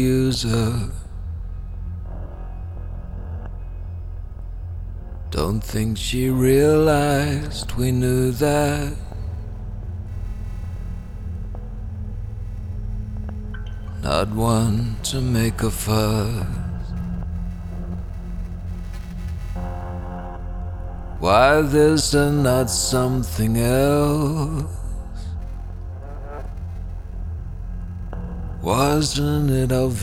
user. Don't think she realized we knew that. Not one to make a fuss. Why this and not something else? Wasn't it obvious?